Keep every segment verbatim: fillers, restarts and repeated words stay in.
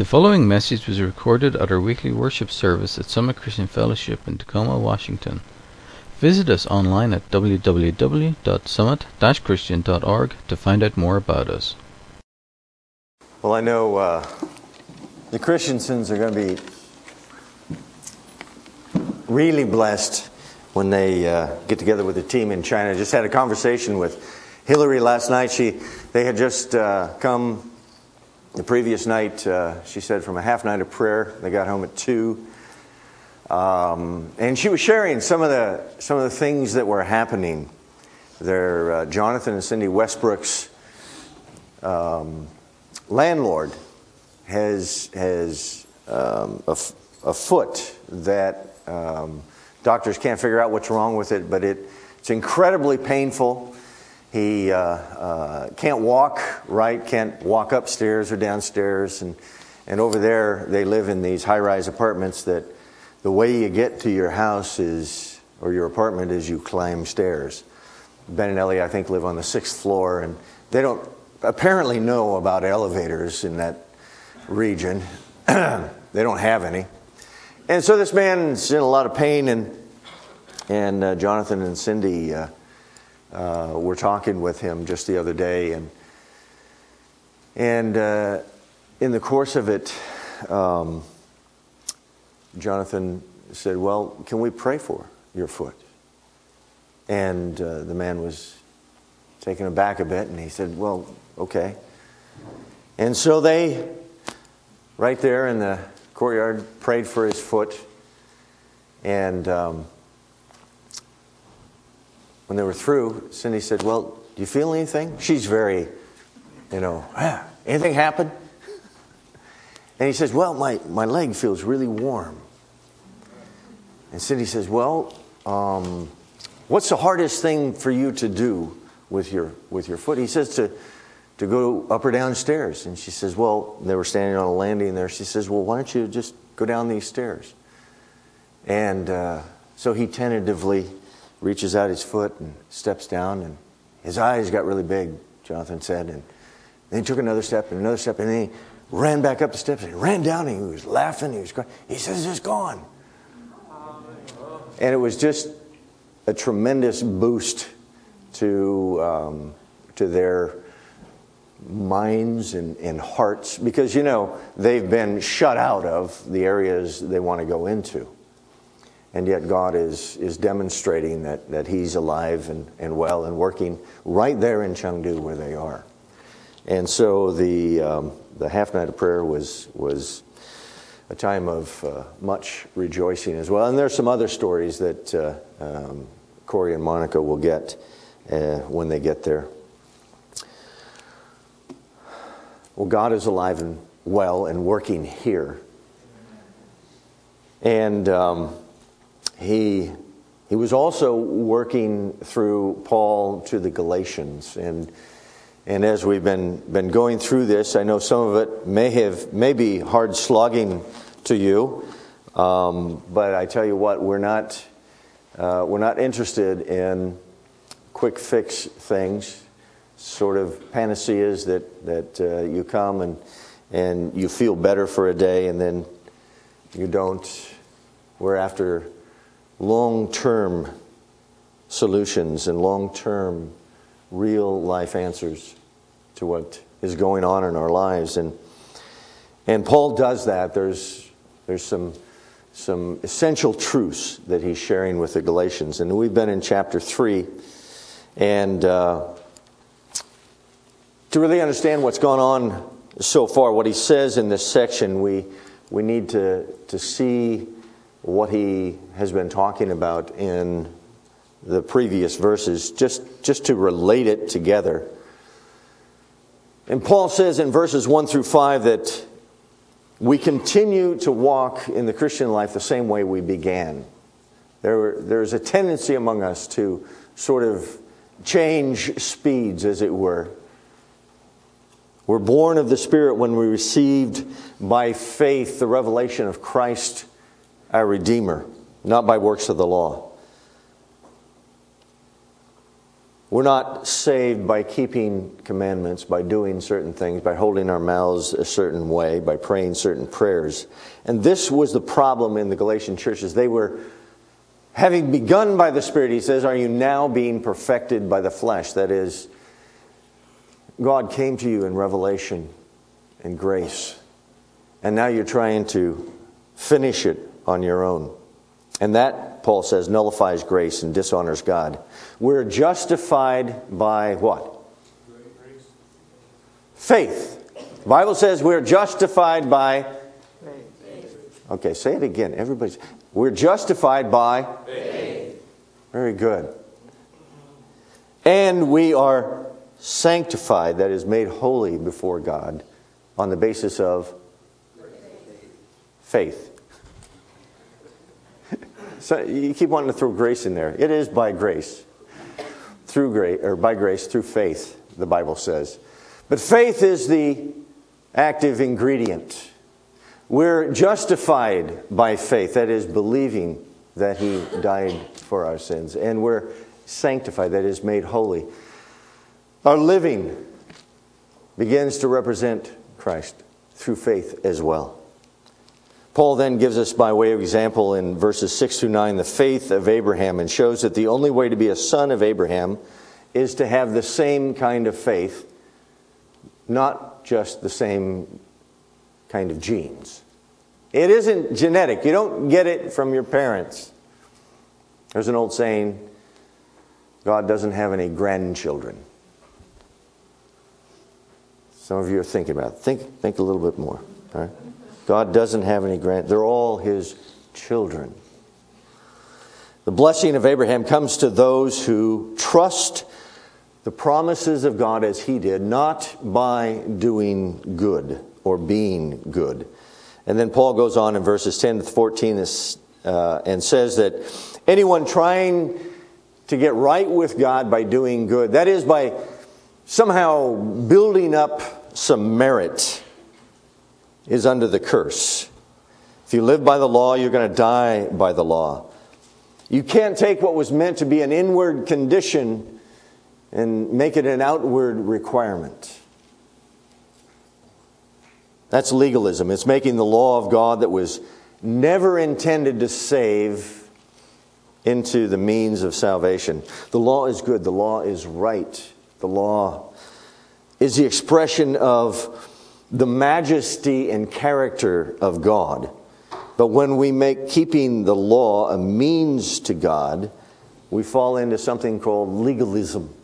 The following message was recorded at our weekly worship service at Summit Christian Fellowship in Tacoma, Washington. Visit us online at w w w dot summit dash christian dot org to find out more about us. Well, I know uh, the Christiansons are going to be really blessed when they uh, get together with the team in China. I just had a conversation with Hillary last night. She, they had just uh, come the previous night, uh, she said, from a half night of prayer. They got home at two. Um, and she was sharing some of the some of the things that were happening. Their uh, Jonathan and Cindy Westbrook's um, landlord has has um, a, a foot that um, doctors can't figure out what's wrong with it, but it it's incredibly painful. He uh, uh, can't walk right, can't walk upstairs or downstairs, and and over there they live in these high-rise apartments that the way you get to your house is, or your apartment, is you climb stairs. Ben and Ellie, I think, live on the sixth floor, and they don't apparently know about elevators in that region. They don't have any. And so this man's in a lot of pain, and and uh, Jonathan and Cindy uh, uh, were talking with him just the other day, and and uh, in the course of it, um, Jonathan said, "Well, can we pray for your foot?" And uh, the man was taken aback a bit, and he said, "Well, okay." And so they, right there in the courtyard, prayed for his foot. And um, when they were through, Cindy said, "Well, do you feel anything?" She's very, you know, ah, anything happen? And he says, "Well, my, my leg feels really warm." And Cindy says, "Well, um, what's the hardest thing for you to do with your with your foot?" He says, to to go up or downstairs. And she says, "Well," they were standing on a landing there. She says, "Well, why don't you just go down these stairs?" And uh, so he tentatively reaches out his foot and steps down, and his eyes got really big, Jonathan said. And then he took another step and another step, and then he ran back up the steps, and he ran down, and he was laughing, he was crying. He says, "It's gone." And it was just a tremendous boost to um, to their minds and, and hearts, because, you know, they've been shut out of the areas they want to go into. And yet God is is demonstrating that, that He's alive and, and well and working right there in Chengdu where they are. And so the um, the half night of prayer was was a time of uh, much rejoicing as well. And there's some other stories that uh, um, Corey and Monica will get uh, when they get there. Well, God is alive and well and working here. And um, he he was also working through Paul to the Galatians. And and as we've been been going through this, I know some of it may have may be hard slogging to you, um, but I tell you what, we're not uh, we're not interested in quick fix things, sort of panaceas that that uh, you come and and you feel better for a day and then you don't. We're after long-term solutions and long-term real life answers to what is going on in our lives, and and Paul does that. There's there's some some essential truths that he's sharing with the Galatians, and we've been in chapter three, and uh, to really understand what's gone on so far, what he says in this section, we we need to to see what he has been talking about in the previous verses, just just to relate it together. And Paul says in verses one through five that we continue to walk in the Christian life the same way we began. There, there's a tendency among us to sort of change speeds, as it were. We're born of the Spirit when we received by faith the revelation of Christ, our Redeemer, not by works of the law. We're not saved by keeping commandments, by doing certain things, by holding our mouths a certain way, by praying certain prayers. And this was the problem in the Galatian churches. They were, having begun by the Spirit, he says, are you now being perfected by the flesh? That is, God came to you in revelation and grace. And now you're trying to finish it on your own. And that, Paul says, nullifies grace and dishonors God. We're justified by what? Grace. Faith. The Bible says we're justified by faith. Okay, say it again. Everybody's. We're justified by faith. Very good. And we are sanctified, that is, made holy before God on the basis of faith. So you keep wanting to throw grace in there. It is by grace. Through grace, or by grace, through faith, the Bible says. But faith is the active ingredient. We're justified by faith, that is, believing that He died for our sins. And we're sanctified, that is, made holy. Our living begins to represent Christ through faith as well. Paul then gives us, by way of example, in verses six through nine, the faith of Abraham, and shows that the only way to be a son of Abraham is to have the same kind of faith, not just the same kind of genes. It isn't genetic. You don't get it from your parents. There's an old saying, God doesn't have any grandchildren. Some of you are thinking about it. Think, think a little bit more. All right? God doesn't have any grand. They're all His children. The blessing of Abraham comes to those who trust the promises of God as he did, not by doing good or being good. And then Paul goes on in verses ten to fourteen uh, and says that anyone trying to get right with God by doing good, that is, by somehow building up some merit, is under the curse. If you live by the law, you're going to die by the law. You can't take what was meant to be an inward condition and make it an outward requirement. That's legalism. It's making the law of God that was never intended to save into the means of salvation. The law is good. The law is right. The law is the expression of the majesty and character of God. But when we make keeping the law a means to God, we fall into something called legalism.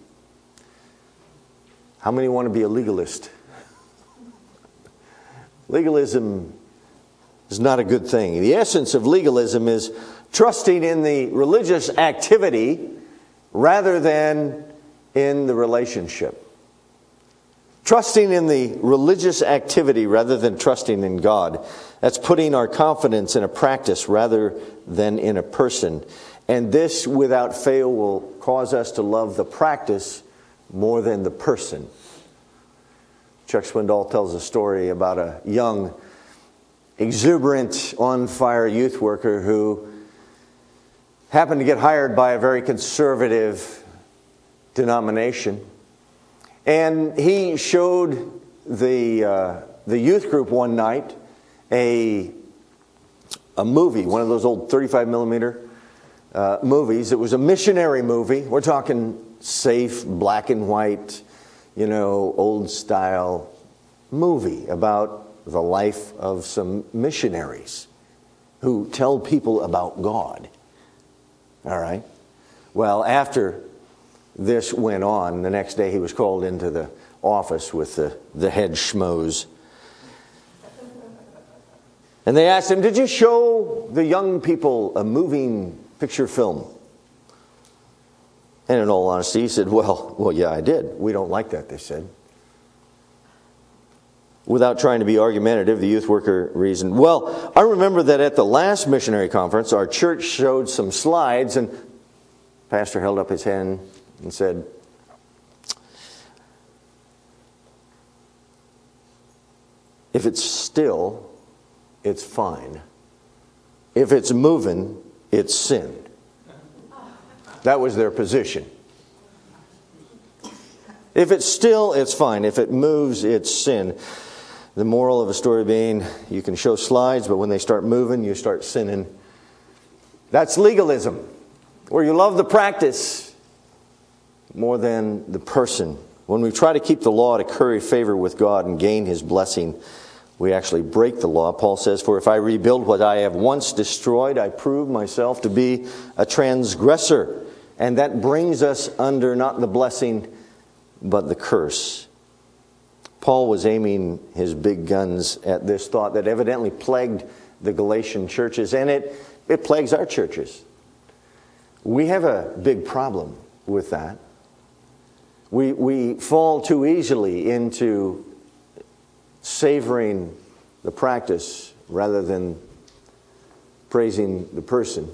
How many want to be a legalist? Legalism is not a good thing. The essence of legalism is trusting in the religious activity rather than in the relationship. Trusting in the religious activity rather than trusting in God. That's putting our confidence in a practice rather than in a person. And this, without fail, will cause us to love the practice more than the person. Chuck Swindoll tells a story about a young, exuberant, on-fire youth worker who happened to get hired by a very conservative denomination. And he showed the uh, the youth group one night a a movie, one of those old thirty-five millimeter uh, movies. It was a missionary movie. We're talking safe, black and white, you know, old style movie about the life of some missionaries who tell people about God. All right. Well, after this went on, the next day he was called into the office with the, the head schmoes. And they asked him, did you show the young people a moving picture film? And in all honesty, he said, well, well, yeah, I did. We don't like that, they said. Without trying to be argumentative, the youth worker reasoned, well, I remember that at the last missionary conference, our church showed some slides, and the pastor held up his hand and said, if it's still, it's fine. If it's moving, it's sin. That was their position. If it's still, it's fine. If it moves, it's sin. The moral of a story being, you can show slides, but when they start moving, you start sinning. That's legalism, where you love the practice more than the person. When we try to keep the law to curry favor with God and gain His blessing, we actually break the law. Paul says, "For if I rebuild what I have once destroyed, I prove myself to be a transgressor." And that brings us under not the blessing, but the curse. Paul was aiming his big guns at this thought that evidently plagued the Galatian churches, and it, it plagues our churches. We have a big problem with that. We, we fall too easily into savoring the practice rather than praising the person.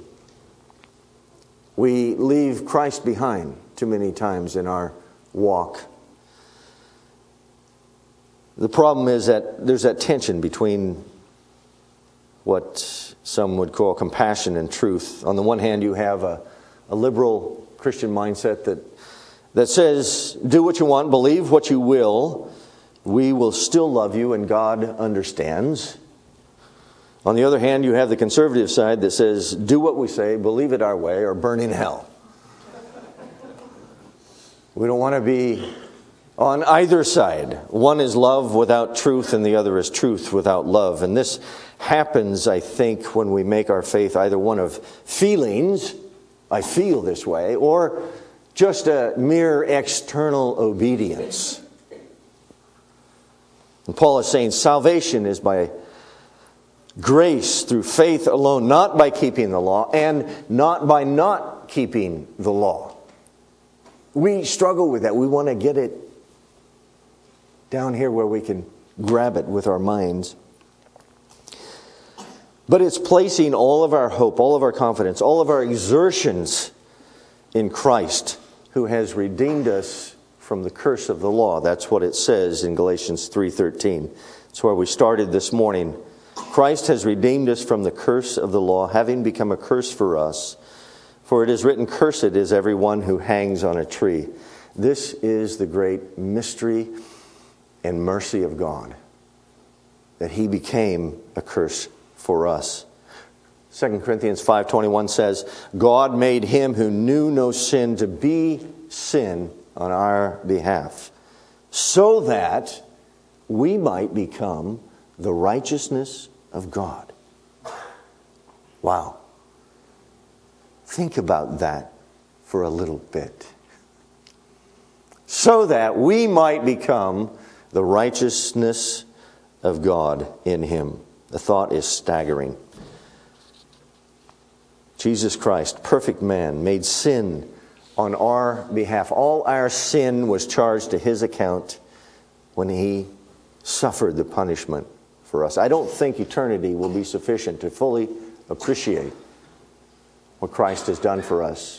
We leave Christ behind too many times in our walk. The problem is that there's that tension between what some would call compassion and truth. On the one hand, you have a, a liberal Christian mindset that that says, do what you want, believe what you will, we will still love you and God understands. On the other hand, you have the conservative side that says, do what we say, believe it our way, or burn in hell. We don't want to be on either side. One is love without truth, and the other is truth without love. And this happens, I think, when we make our faith either one of feelings, I feel this way, or just a mere external obedience. And Paul is saying salvation is by grace through faith alone, not by keeping the law, and not by not keeping the law. We struggle with that. We want to get it down here where we can grab it with our minds. But it's placing all of our hope, all of our confidence, all of our exertions in Christ, who has redeemed us from the curse of the law. That's what it says in Galatians three thirteen. That's where we started this morning. Christ has redeemed us from the curse of the law, having become a curse for us. For it is written, "Cursed is everyone who hangs on a tree." This is the great mystery and mercy of God, that He became a curse for us. Second Corinthians five twenty-one says, God made Him who knew no sin to be sin on our behalf, so that we might become the righteousness of God. Wow. Think about that for a little bit. So that we might become the righteousness of God in Him. The thought is staggering. Jesus Christ, perfect man, made sin on our behalf. All our sin was charged to His account when He suffered the punishment for us. I don't think eternity will be sufficient to fully appreciate what Christ has done for us.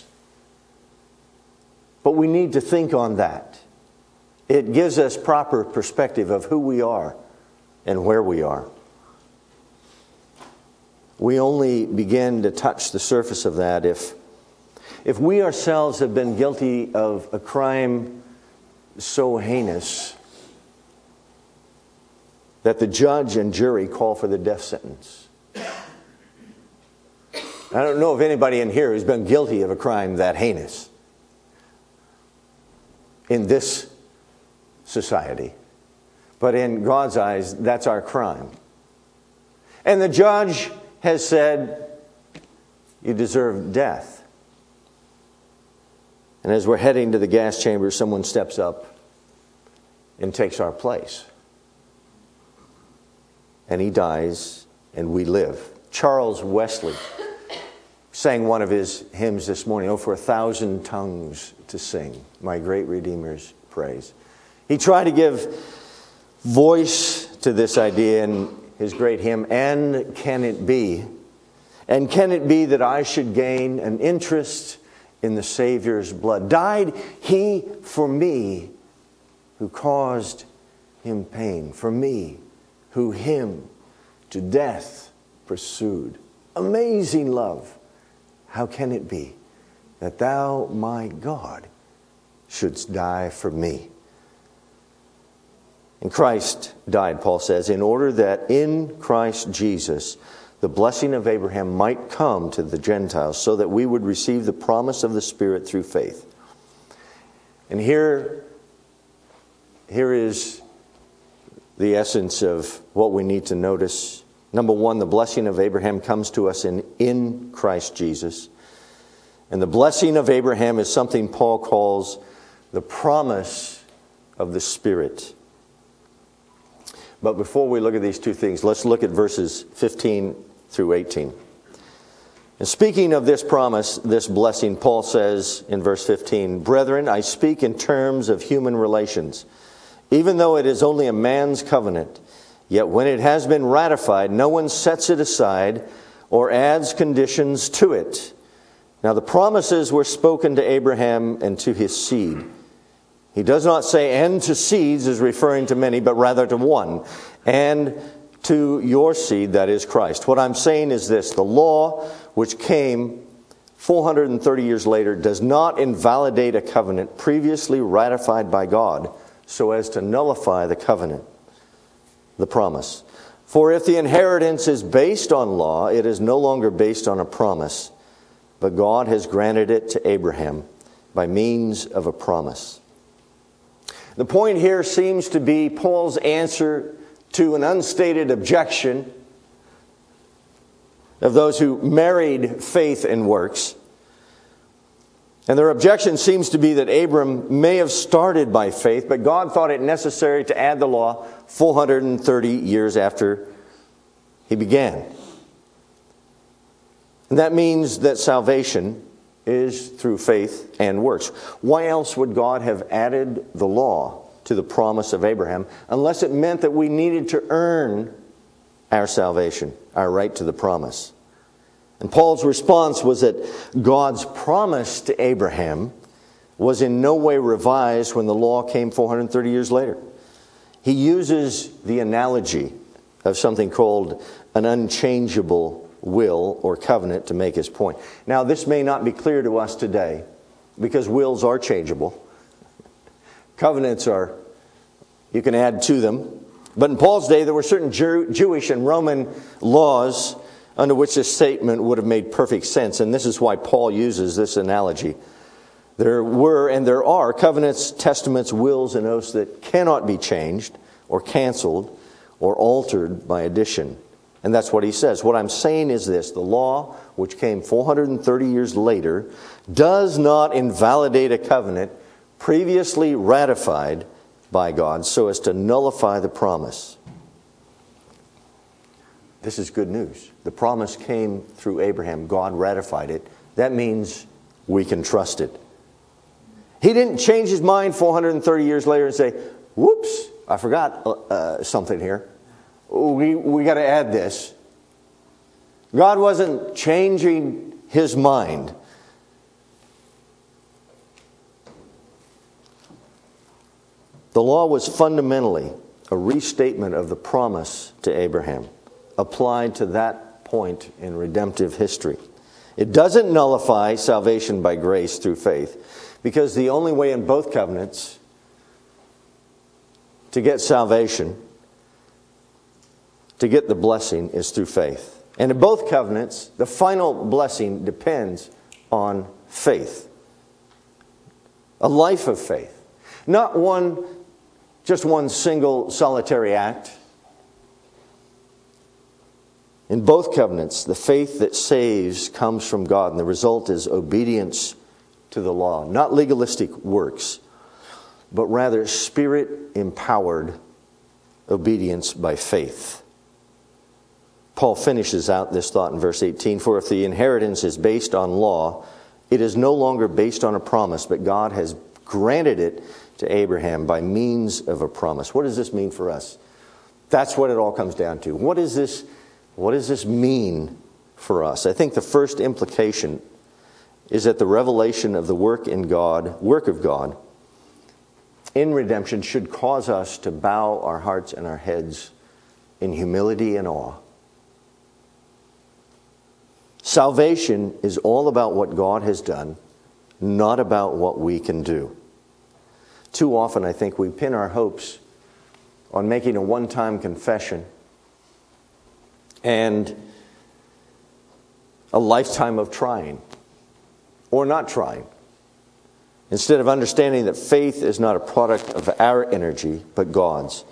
But we need to think on that. It gives us proper perspective of who we are and where we are. We only begin to touch the surface of that if, if we ourselves have been guilty of a crime so heinous that the judge and jury call for the death sentence. I don't know if anybody in here has been guilty of a crime that heinous in this society. But in God's eyes, that's our crime. And the judge has said, you deserve death. And as we're heading to the gas chamber, someone steps up and takes our place. And he dies, and we live. Charles Wesley sang one of his hymns this morning, "Oh, for a thousand tongues to sing my great Redeemer's praise." He tried to give voice to this idea in his great hymn, "And can it be? And can it be that I should gain an interest in the Savior's blood? Died He for me who caused Him pain, for me who Him to death pursued. Amazing love, how can it be that Thou, my God, shouldst die for me?" And Christ died, Paul says, in order that in Christ Jesus the blessing of Abraham might come to the Gentiles, so that we would receive the promise of the Spirit through faith. And here, here is the essence of what we need to notice. Number one, the blessing of Abraham comes to us in, in Christ Jesus. And the blessing of Abraham is something Paul calls the promise of the Spirit. But before we look at these two things, let's look at verses fifteen through eighteen. And speaking of this promise, this blessing, Paul says in verse fifteen, "Brethren, I speak in terms of human relations. Even though it is only a man's covenant, yet when it has been ratified, no one sets it aside or adds conditions to it. Now the promises were spoken to Abraham and to his seed." He does not say "and to seeds" is referring to many, but rather to one. "And to your seed," that is Christ. What I'm saying is this: the law, which came four hundred thirty years later, does not invalidate a covenant previously ratified by God, so as to nullify the covenant, the promise. For if the inheritance is based on law, it is no longer based on a promise, but God has granted it to Abraham by means of a promise. The point here seems to be Paul's answer to an unstated objection of those who married faith and works. And their objection seems to be that Abram may have started by faith, but God thought it necessary to add the law four hundred thirty years after he began. And that means that salvation is through faith and works. Why else would God have added the law to the promise of Abraham, unless it meant that we needed to earn our salvation, our right to the promise? And Paul's response was that God's promise to Abraham was in no way revised when the law came four hundred thirty years later. He uses the analogy of something called an unchangeable will or covenant to make his point. Now, this may not be clear to us today, because wills are changeable. Covenants are, you can add to them. But in Paul's day, there were certain Jew, Jewish and Roman laws under which this statement would have made perfect sense. And this is why Paul uses this analogy. There were and there are covenants, testaments, wills, and oaths that cannot be changed or canceled or altered by addition. And that's what he says. What I'm saying is this: the law, which came four hundred thirty years later, does not invalidate a covenant previously ratified by God so as to nullify the promise. This is good news. The promise came through Abraham. God ratified it. That means we can trust it. He didn't change his mind four hundred thirty years later and say, "Whoops, I forgot uh, something here. We, we got to add this." God wasn't changing his mind. The law was fundamentally a restatement of the promise to Abraham, applied to that point in redemptive history. It doesn't nullify salvation by grace through faith, because the only way in both covenants to get salvation, to get the blessing, is through faith. And in both covenants, the final blessing depends on faith. A life of faith. Not one, just one single solitary act. In both covenants, the faith that saves comes from God, and the result is obedience to the law. Not legalistic works, but rather Spirit-empowered obedience by faith. Paul finishes out this thought in verse eighteen. "For if the inheritance is based on law, it is no longer based on a promise, but God has granted it to Abraham by means of a promise." What does this mean for us? That's what it all comes down to. What is this, what does this mean for us? I think the first implication is that the revelation of the work in God, work of God in redemption should cause us to bow our hearts and our heads in humility and awe. Salvation is all about what God has done, not about what we can do. Too often, I think, we pin our hopes on making a one-time confession and a lifetime of trying or not trying. Instead of understanding that faith is not a product of our energy, but God's.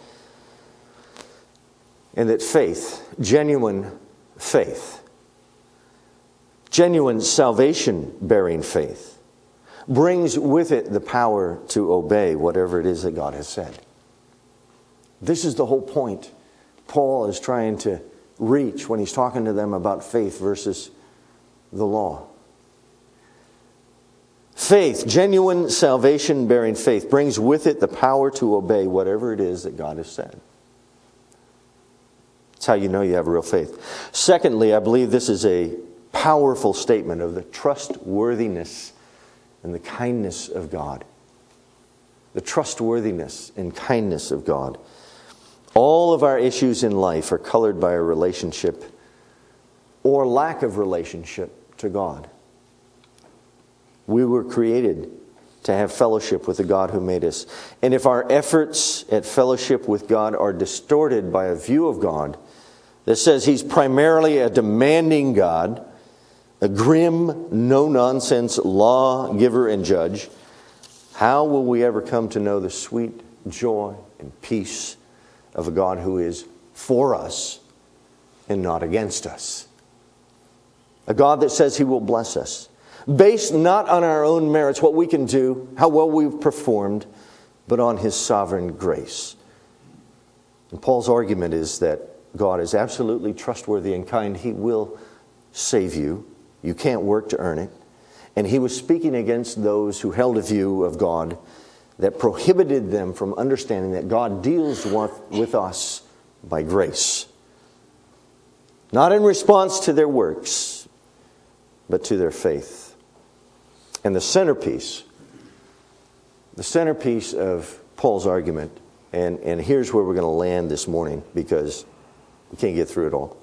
And that faith, genuine faith, genuine salvation-bearing faith, brings with it the power to obey whatever it is that God has said. This is the whole point Paul is trying to reach when he's talking to them about faith versus the law. Faith, genuine salvation-bearing faith, brings with it the power to obey whatever it is that God has said. That's how you know you have real faith. Secondly, I believe this is a powerful statement of the trustworthiness and the kindness of God. The trustworthiness and kindness of God. All of our issues in life are colored by a relationship or lack of relationship to God. We were created to have fellowship with the God who made us. And if our efforts at fellowship with God are distorted by a view of God that says He's primarily a demanding God, a grim, no-nonsense lawgiver and judge, how will we ever come to know the sweet joy and peace of a God who is for us and not against us? A God that says He will bless us, based not on our own merits, what we can do, how well we've performed, but on His sovereign grace. And Paul's argument is that God is absolutely trustworthy and kind. He will save you. You can't work to earn it. And he was speaking against those who held a view of God that prohibited them from understanding that God deals with us by grace. Not in response to their works, but to their faith. And the centerpiece, the centerpiece of Paul's argument, and, and here's where we're going to land this morning because we can't get through it all.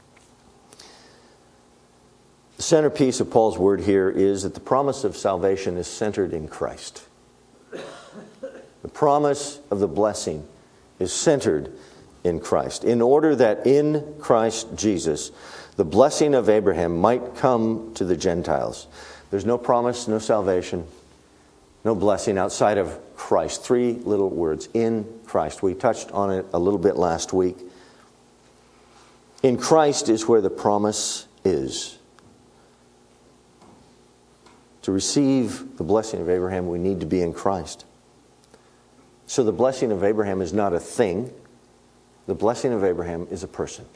The centerpiece of Paul's word here is that the promise of salvation is centered in Christ. The promise of the blessing is centered in Christ. In order that in Christ Jesus, the blessing of Abraham might come to the Gentiles. There's no promise, no salvation, no blessing outside of Christ. Three little words, in Christ. We touched on it a little bit last week. In Christ is where the promise is. To receive the blessing of Abraham, we need to be in Christ. So the blessing of Abraham is not a thing. The blessing of Abraham is a person.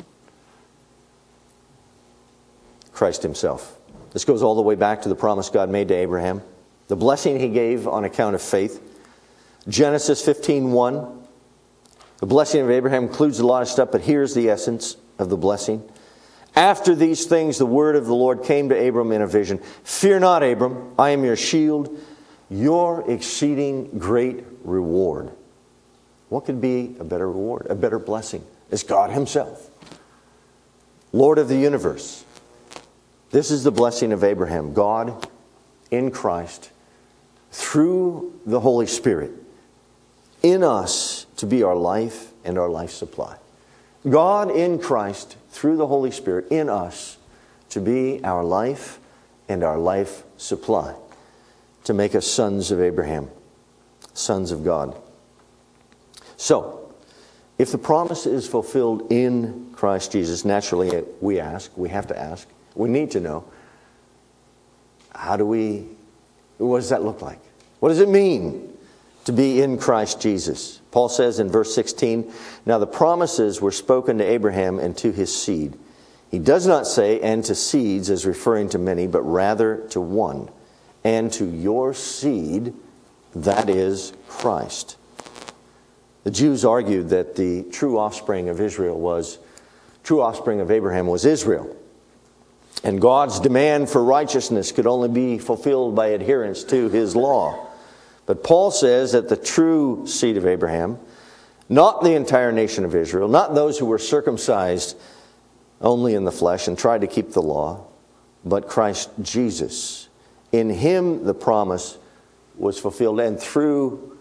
Christ himself. This goes all the way back to the promise God made to Abraham. The blessing he gave on account of faith. Genesis fifteen one. The blessing of Abraham includes a lot of stuff, but here's the essence of the blessing. After these things, the word of the Lord came to Abram in a vision. Fear not, Abram, I am your shield, your exceeding great reward. What could be a better reward, a better blessing? It's God himself, Lord of the universe. This is the blessing of Abraham. God in Christ, through the Holy Spirit, in us to be our life and our life supply. God in Christ, through the Holy Spirit, in us to be our life and our life supply. To make us sons of Abraham, sons of God. So, if the promise is fulfilled in Christ Jesus, naturally we ask, we have to ask, we need to know, how do we, what does that look like? What does it mean to be in Christ Jesus? Paul says in verse sixteen, now the promises were spoken to Abraham and to his seed. He does not say, and to seeds, as referring to many, but rather to one. And to your seed, that is Christ. The Jews argued that the true offspring of Israel was, true offspring of Abraham was Israel. And God's demand for righteousness could only be fulfilled by adherence to his law. But Paul says that the true seed of Abraham, not the entire nation of Israel, not those who were circumcised only in the flesh and tried to keep the law, but Christ Jesus. In him the promise was fulfilled, and through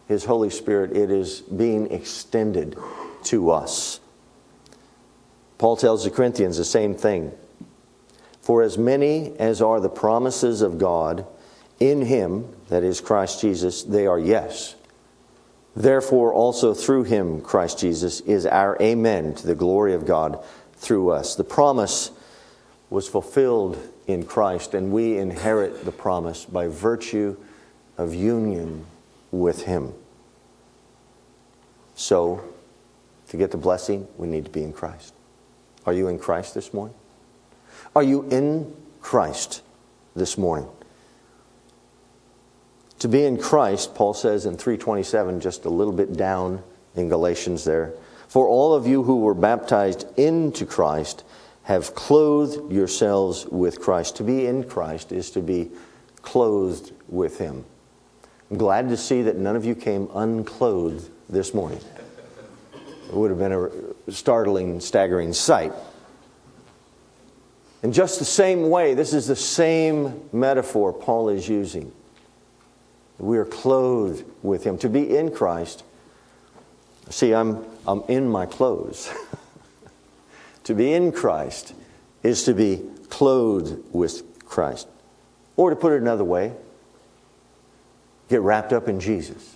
His Holy Spirit, it is being extended to us. Paul tells the Corinthians the same thing. For as many as are the promises of God in Him, that is Christ Jesus, they are yes. Therefore also through Him, Christ Jesus, is our amen to the glory of God through us. The promise was fulfilled in Christ, and we inherit the promise by virtue of union with Him. So, to get the blessing, we need to be in Christ. Are you in Christ this morning? Are you in Christ this morning? To be in Christ, Paul says in three twenty-seven, just a little bit down in Galatians there, for all of you who were baptized into Christ have clothed yourselves with Christ. To be in Christ is to be clothed with Him. I'm glad to see that none of you came unclothed this morning. It would have been a startling, staggering sight. In just the same way, this is the same metaphor Paul is using. We are clothed with Him. To be in Christ, see, I'm, I'm in my clothes. To be in Christ is to be clothed with Christ. Or to put it another way, get wrapped up in Jesus.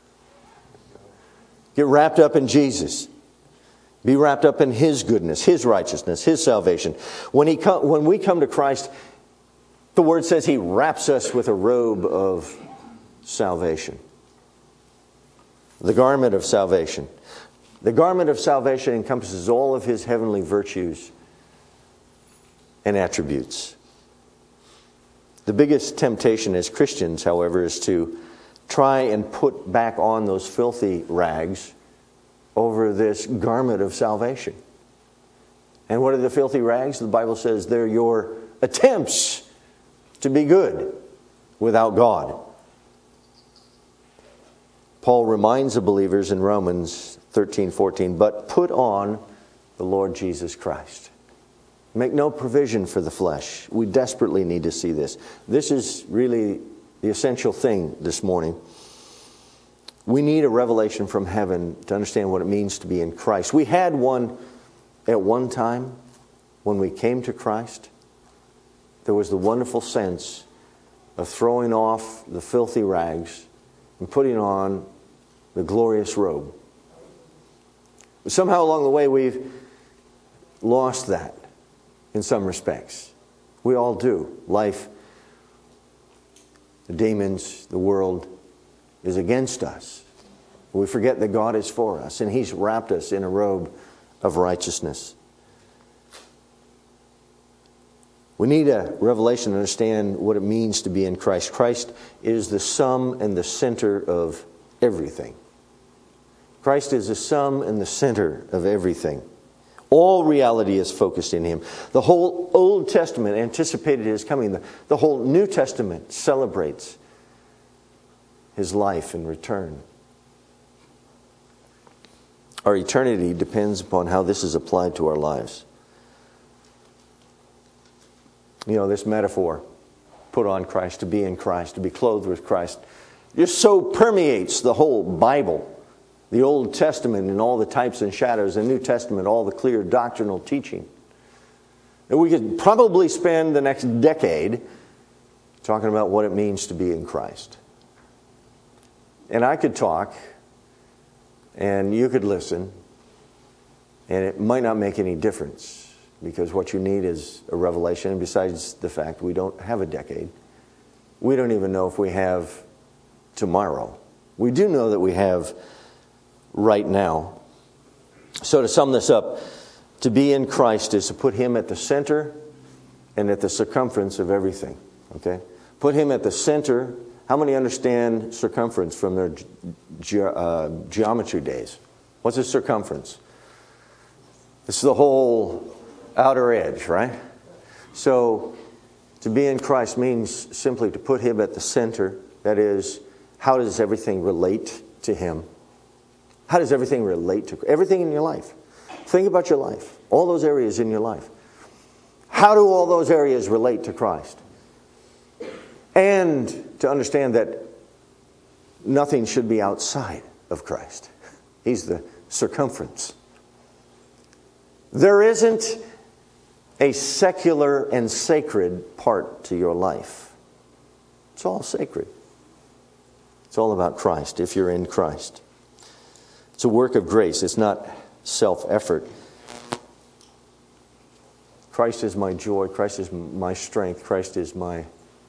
Get wrapped up in Jesus. Be wrapped up in His goodness, His righteousness, His salvation. When, he come, when we come to Christ, the Word says He wraps us with a robe of salvation. The garment of salvation. The garment of salvation encompasses all of His heavenly virtues and attributes. The biggest temptation as Christians, however, is to try and put back on those filthy rags over this garment of salvation. And what are the filthy rags? The Bible says they're your attempts to be good without God. Paul reminds the believers in Romans thirteen fourteen, but put on the Lord Jesus Christ. Make no provision for the flesh. We desperately need to see this. This is really the essential thing this morning. We need a revelation from heaven to understand what it means to be in Christ. We had one at one time when we came to Christ. There was the wonderful sense of throwing off the filthy rags and putting on the glorious robe. But somehow along the way we've lost that in some respects. We all do. Life, the demons, the world is against us. We forget that God is for us, and He's wrapped us in a robe of righteousness. We need a revelation to understand what it means to be in Christ. Christ is the sum and the center of everything. Christ is the sum and the center of everything. All reality is focused in Him. The whole Old Testament anticipated His coming. The, the whole New Testament celebrates His life and return. Our eternity depends upon how this is applied to our lives. You know, this metaphor, put on Christ, to be in Christ, to be clothed with Christ, just so permeates the whole Bible. The Old Testament and all the types and shadows, the New Testament, all the clear doctrinal teaching. And we could probably spend the next decade talking about what it means to be in Christ. And I could talk, and you could listen, and it might not make any difference, because what you need is a revelation. And besides the fact we don't have a decade, we don't even know if we have tomorrow. We do know that we have right now. So to sum this up, to be in Christ is to put Him at the center and at the circumference of everything. Okay? Put Him at the center. How many understand circumference from their ge- uh, geometry days? What's a circumference? It's the whole outer edge, right? So to be in Christ means simply to put Him at the center. That is, how does everything relate to Him? How does everything relate to everything in your life? Think about your life. All those areas in your life. How do all those areas relate to Christ? And to understand that nothing should be outside of Christ. He's the circumference. There isn't a secular and sacred part to your life. It's all sacred. It's all about Christ if you're in Christ. It's a work of grace. It's not self-effort. Christ is my joy. Christ is my strength. Christ is my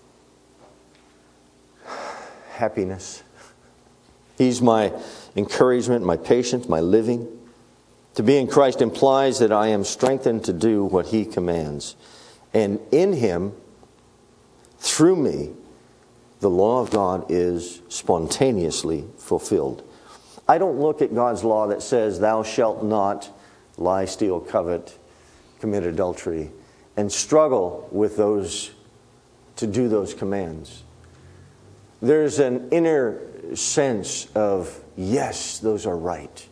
happiness. He's my encouragement, my patience, my living. To be in Christ implies that I am strengthened to do what He commands. And in Him, through me, the law of God is spontaneously fulfilled. I don't look at God's law that says, thou shalt not lie, steal, covet, commit adultery, and struggle with those, to do those commands. There's an inner sense of, yes, those are right.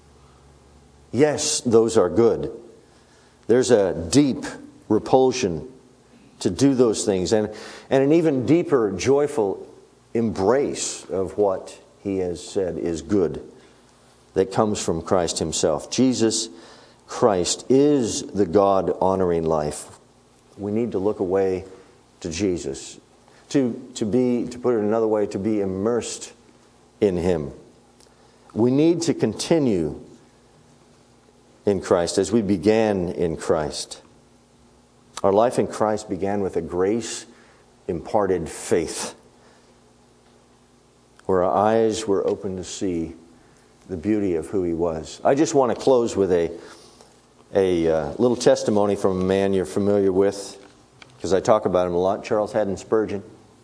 Yes, those are good. There's a deep repulsion to do those things, and, and an even deeper, joyful embrace of what He has said is good that comes from Christ Himself. Jesus Christ is the God-honoring life. We need to look away to Jesus. To, to be, to put it another way, to be immersed in Him. We need to continue in Christ as we began in Christ. Our life in Christ began with a grace-imparted faith, where our eyes were open to see the beauty of who He was. I just want to close with a, a uh, little testimony from a man you're familiar with, because I talk about him a lot, Charles Haddon Spurgeon.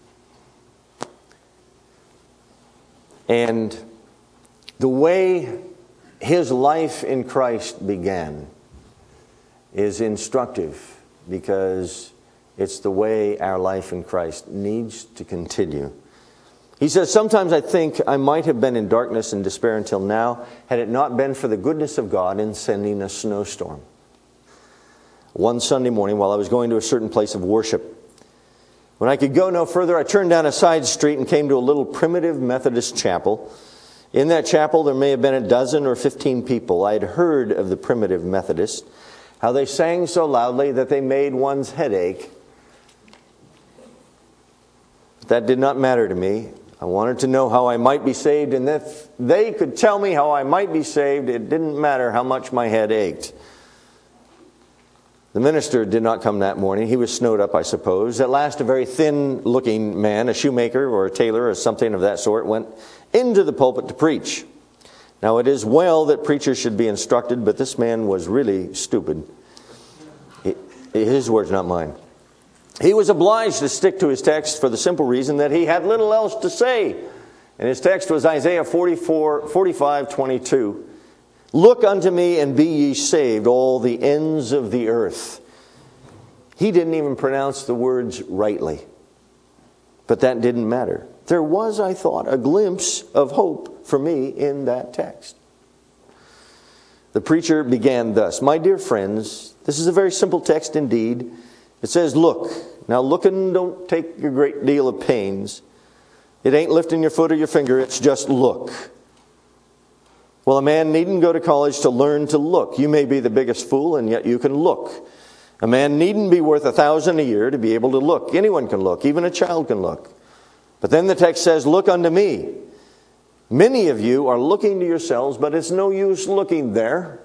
And the way his life in Christ began is instructive, because it's the way our life in Christ needs to continue. He says, sometimes I think I might have been in darkness and despair until now, had it not been for the goodness of God in sending a snowstorm. One Sunday morning, while I was going to a certain place of worship, when I could go no further, I turned down a side street and came to a little primitive Methodist chapel. In that chapel, there may have been a dozen or fifteen people. I had heard of the primitive Methodists, how they sang so loudly that they made one's head ache. But that did not matter to me. I wanted to know how I might be saved, and if they could tell me how I might be saved, it didn't matter how much my head ached. The minister did not come that morning. He was snowed up, I suppose. At last, a very thin-looking man, a shoemaker or a tailor or something of that sort, went into the pulpit to preach. Now, it is well that preachers should be instructed, but this man was really stupid. His words, not mine. He was obliged to stick to his text for the simple reason that he had little else to say. And his text was Isaiah forty-four, forty-five, twenty-two. Look unto me and be ye saved, all the ends of the earth. He didn't even pronounce the words rightly. But that didn't matter. There was, I thought, a glimpse of hope for me in that text. The preacher began thus, my dear friends, this is a very simple text indeed. It says, look. Now looking don't take a great deal of pains. It ain't lifting your foot or your finger, it's just look. Well, a man needn't go to college to learn to look. You may be the biggest fool, and yet you can look. A man needn't be worth a thousand a year to be able to look. Anyone can look. Even a child can look. But then the text says, look unto me. Many of you are looking to yourselves, but it's no use looking there.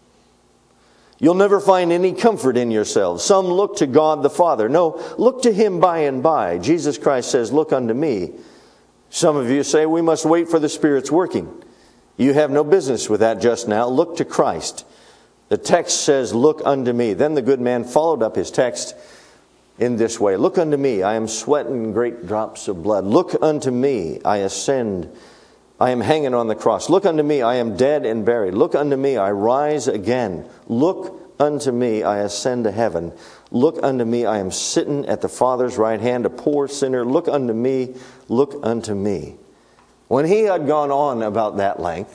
You'll never find any comfort in yourselves. Some look to God the Father. No, look to Him by and by. Jesus Christ says, look unto me. Some of you say, we must wait for the Spirit's working. You have no business with that just now. Look to Christ. The text says, look unto me. Then the good man followed up his text in this way. Look unto me. I am sweating great drops of blood. Look unto me. I ascend. I am hanging on the cross. Look unto me. I am dead and buried. Look unto me. I rise again. Look unto me. I ascend to heaven. Look unto me. I am sitting at the Father's right hand, a poor sinner. Look unto me. Look unto me. When he had gone on about that length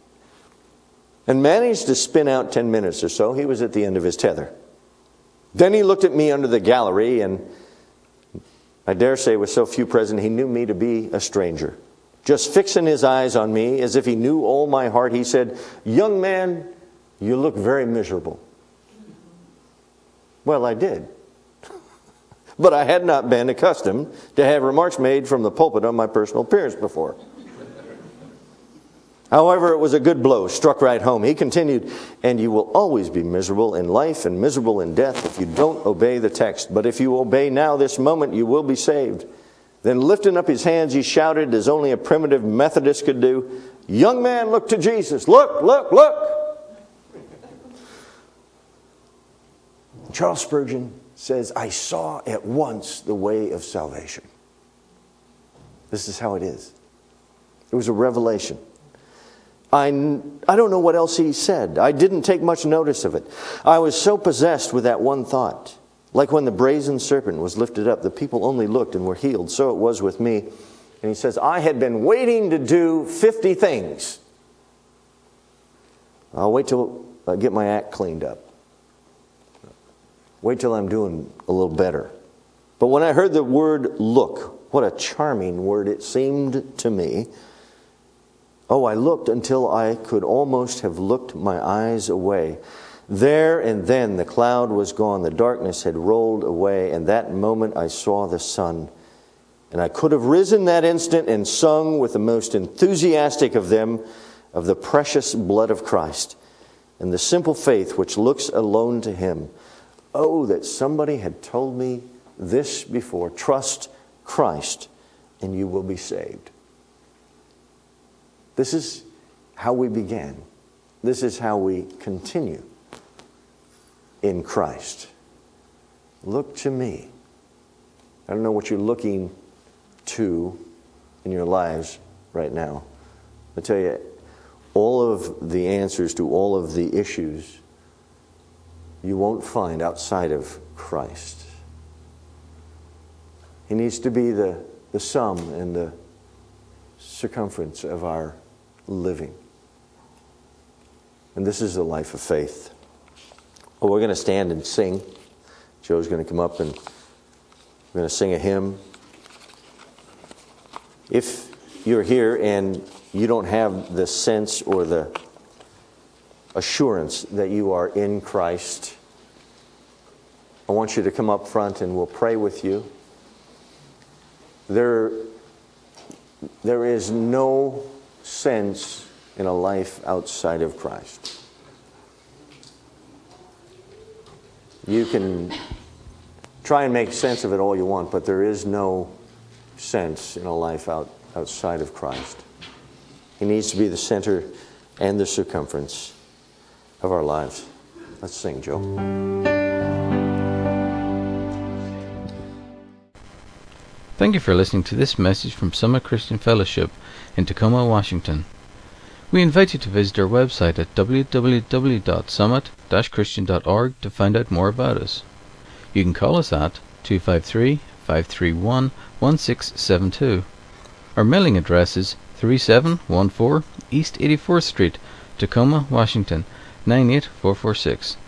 and managed to spin out ten minutes or so, he was at the end of his tether. Then he looked at me under the gallery, and I dare say with so few present, he knew me to be a stranger. just fixing his eyes on me as if he knew all my heart, he said, "Young man, you look very miserable." Well, I did. But I had not been accustomed to have remarks made from the pulpit on my personal appearance before. However, it was a good blow, struck right home. He continued, "And you will always be miserable in life and miserable in death if you don't obey the text. But if you obey now, this moment, you will be saved." Then lifting up his hands, he shouted as only a primitive Methodist could do, "Young man, look to Jesus. Look, look, look." Charles Spurgeon says, "I saw at once the way of salvation." This is how it is. It was a revelation. I, I don't know what else he said. I didn't take much notice of it. I was so possessed with that one thought. Like when the brazen serpent was lifted up, the people only looked and were healed. So it was with me. And he says, I had been waiting to do fifty things. I'll wait till I get my act cleaned up. Wait till I'm doing a little better. But when I heard the word look, what a charming word it seemed to me. Oh, I looked until I could almost have looked my eyes away. There and then the cloud was gone, the darkness had rolled away, and that moment I saw the sun. And I could have risen that instant and sung with the most enthusiastic of them of the precious blood of Christ and the simple faith which looks alone to Him. Oh, that somebody had told me this before. Trust Christ and you will be saved. This is how we began. This is how we continue in Christ. Look to me. I don't know what you're looking to in your lives right now. I tell you, all of the answers to all of the issues you won't find outside of Christ. He needs to be the, the sum and the circumference of our living. And this is the life of faith. Well, we're going to stand and sing. Joe's going to come up and we're going to sing a hymn. If you're here and you don't have the sense or the assurance that you are in Christ, I want you to come up front and we'll pray with you. There, there is no sense in a life outside of Christ. You can try and make sense of it all you want, but there is no sense in a life out, outside of Christ. He needs to be the center and the circumference of our lives. Let's sing, Joe. Thank you for listening to this message from Summit Christian Fellowship in Tacoma, Washington. We invite you to visit our website at w w w dot summit dash christian dot org to find out more about us. You can call us at two five three, five three one, one six seven two. Our mailing address is three seven one four East eighty-fourth Street, Tacoma, Washington, nine eight four four six.